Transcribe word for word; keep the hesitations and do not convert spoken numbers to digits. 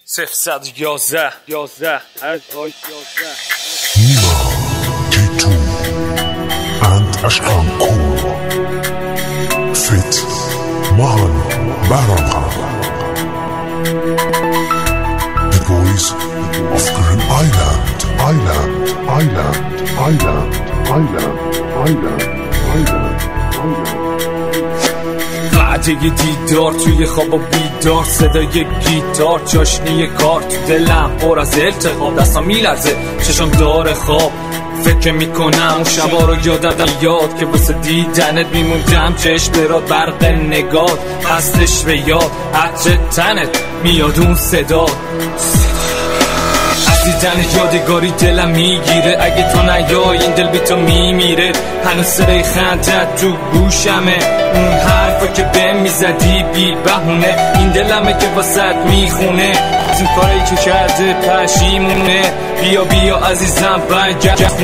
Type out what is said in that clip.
صفر صد یازده یازده هر تاش یازده Nima, K two and Ashkan Kool Fit Mahan Baran The boys of Green Island Island Island Island Island Island Island Island وعده دیدار توی خواب و بیدار، صدای گیتار چاشنی کار تو دلم پر از التهاب، دستم میلرزه چشم داره خواب، فکر میکنم اون شبا رو یادم یاد که واسه دیدنت میموندم، چشم برات برق نگات هستش به یاد، عطر تنت میاد اون صدا، دیدن یادگاری دلم میگیره، اگه تو نیای این دل بی تو میمیره، هنوز صدای خندت تو گوشمه، اون حرفا که بهم میزدی بی بهونه، این دلمه که واسط میخونه، از این کاری که کرده پشیمونه، بیا بیا عزیزم برگرد